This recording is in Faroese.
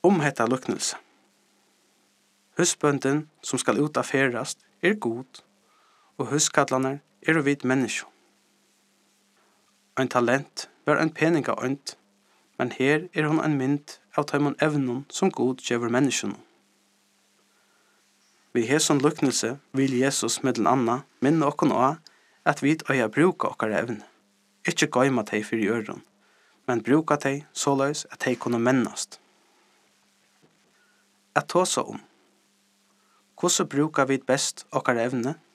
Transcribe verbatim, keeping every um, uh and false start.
Om hetta luknelse. Husbønden som skal ut av ferast er god, og huskallanar er og vid menneskje. Ein talent var ein peninga ønt, men her er hon ein mynd av tøymon evnun som god gjevur menneskjun. Vi hesson luknelse vil Jesus mellom anna minne okkon á at vi øya bruka okkar evne. Ikkje gøyma tei fyrir øron, men bruka tei såleis at tei kunne mennast. At tåsa om. Hvordan brukar vi best okkar evne?